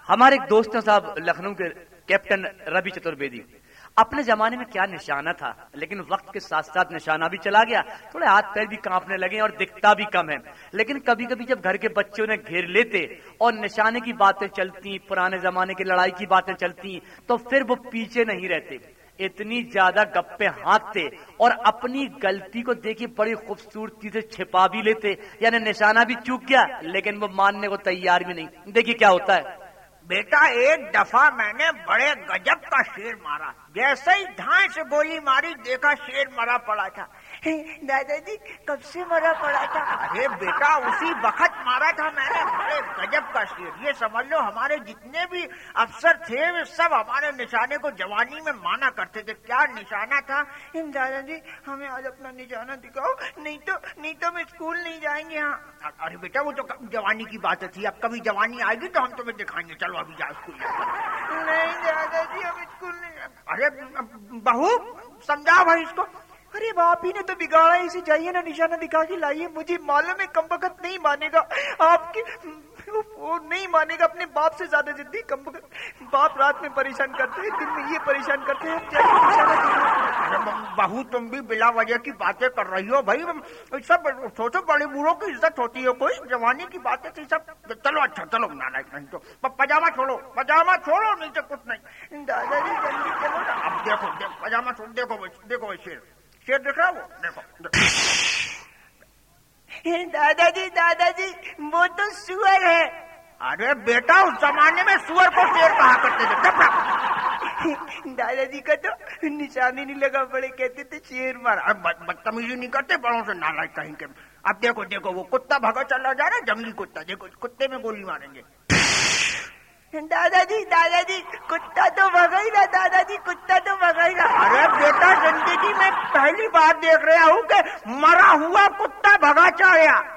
हमारे एक दोस्त हैं साहब, लखनऊ के कैप्टन रवि चतुर्वेदी। अपने जमाने में क्या निशाना था, लेकिन वक्त के साथ साथ निशाना भी चला गया, थोड़े हाथ पैर भी कांपने लगे और दिखता भी कम है। लेकिन कभी कभी जब घर के बच्चे उन्हें घेर लेते और निशाने की बातें चलती, पुराने जमाने की लड़ाई की बातें चलती, तो फिर वो पीछे नहीं रहते, इतनी ज्यादा गप्पे हाँकते और अपनी गलती को देखिए बड़ी खूबसूरती से छिपा भी लेते। यानी निशाना भी चूक गया लेकिन वो मानने को तैयार भी नहीं। देखिए क्या होता है। बेटा, एक दफा मैंने बड़े गजब का शेर मारा, जैसे ही धाए से गोली मारी देखा शेर मरा पड़ा था। दादाजी कब से मरा पड़ा था? अरे बेटा, उसी वक्त मारा था मैंने, बड़े गजब का शेर। ये समझ लो हमारे जितने भी अफसर थे वे सब हमारे निशाने को जवानी में माना करते थे। क्या निशाना था? दादाजी हमें आज अपना निशाना दिखाओ, नहीं तो हम स्कूल नहीं जाएंगे। हाँ। अरे बेटा, वो तो जवानी की बात थी, अब कभी जवानी आएगी तो हम तुम्हें दिखाएंगे। चलो अभी जाओ स्कूल। नहीं दादाजी हम स्कूल नहीं। अरे बहू समझाओ भाई इसको। अरे बाप ही ने तो बिगाड़ा, इसे जाइए ना निशाना दिखा के लाइए। मुझे मालूम है कमबख्त नहीं मानेगा, आपकी वो नहीं मानेगा, अपने बाप से ज्यादा जिद्दी कमबख्त। बाप रात में परेशान करते हैं, दिन में ये परेशान करते हैं। बहू तुम भी बिला वजह की बातें कर रही हो भाई, सब सोचो बड़े बूढ़ों की इज्जत होती है, कोई जवानी की बातें थी सब। चलो अच्छा चलो, नालायक नहीं तो पजामा छोड़ो नहीं तो कुछ नहीं। दादाजी जल्दी चलो ना। अब देखो पजामा छोड़, देखो शेर देख रहा वो, देखो। दादाजी वो तो सुअर है। अरे बेटा, उस जमाने में सुअर को शेर कहा करते थे। दादाजी का तो निशानी नहीं लगा, बड़े कहते थे शेर मारा। बदतमीजी नहीं करते बड़ों से, नालायक कहीं के। अब देखो वो कुत्ता भागा चला जा रहा है, जंगली कुत्ता। देखो कुत्ते में गोली मारेंगे। दादाजी कुत्ता तो भगा ही ना, दादाजी कुत्ता तो भगा ही ना। अरे बेटा, जिंदगी में पहली बार देख रहा हूँ कि मरा हुआ कुत्ता भगा चाया।